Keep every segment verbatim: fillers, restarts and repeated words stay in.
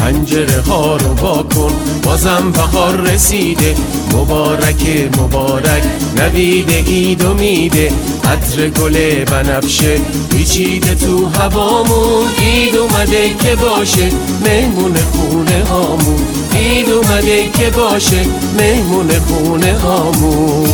پنجره ها رو واکن بازم بهار رسیده، مبارک مبارک نوید عید و میده، عطر گل بنفشه پیچیده تو هوامون، عید اومده که باشه مهمون خونه هامون، عید اومده که باشه مهمون خونه هامون.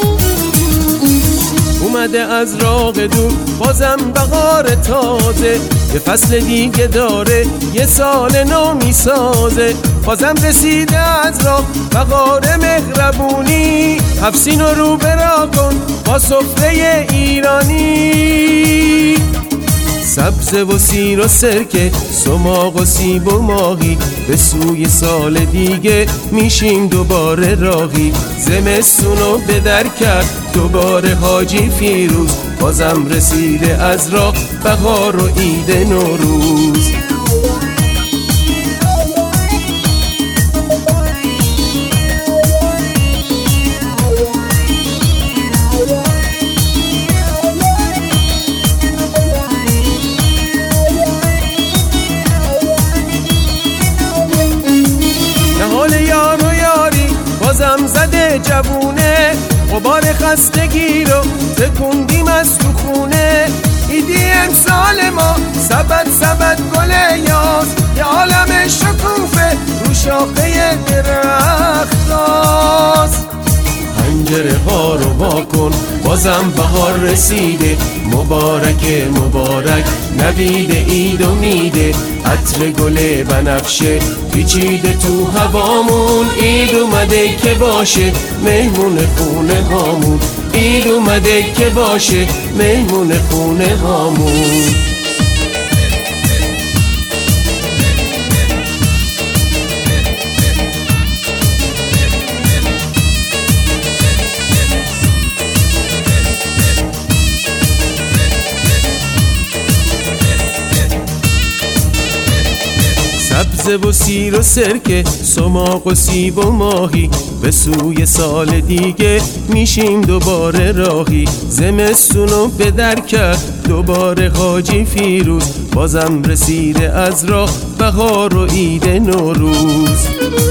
اومده از راه دور بازم بهار تازه، یه فصل دیگه داره یه سال نو میسازه، بازم رسیده از راه بهار مهربونی، هفسین رو رو برا کن با سفره ایرانی، سبز و سیر و سرکه سماق و سیب و ماهی، به سوی سال دیگه میشیم دوباره راهی، زمستونو به در کرد دوباره حاجی فیروز، بازم رسیده از راه بهار و عید نوروز. یار و یاری بازم زده جوونه، غبار خستگی رو تکوندیم از تو خونه، ایدی امسال ما سبد سبد گل یاس، یه عالم شکوفه رو شاخه درخت هاست. پنجره ها رو واکن بازم بهار رسیده، مبارک مبارک نوید عید و میده، عطر گل بنفشه پیچیده تو هوامون، عید اومده که باشه مهمون خونه هامون، عید اومده که باشه مهمون خونه هامون. سبز و سیر و سرکه سماق و سیب و ماهی، به سوی سال دیگه میشیم دوباره راهی، زمستونو به در کرد دوباره حاجی فیروز، بازم رسیده از راه بهار و عید نوروز.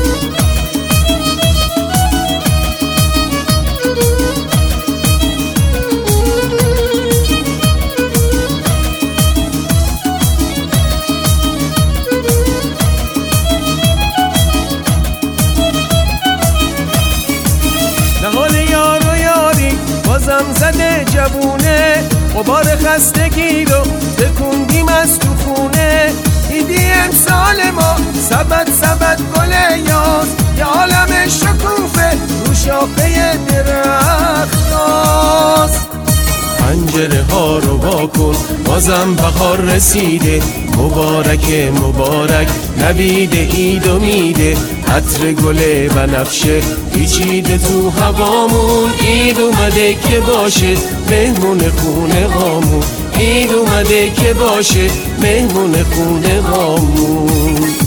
بازم زده جوونه، غبار خستگی رو تکوندیم از تو خونه، ایدی امسال ما سبد سبد گل یاس، یه عالم شکوفه رو شاخه درخت هاست. پنجره ها رو واکن بازم بهار رسیده، مبارک مبارک نوید عید و میده، عطر گل بنفشه پیچیده تو هوامون، عید اومده که باشه مهمون خونه هامون، عید اومده که باشه مهمون خونه هامون.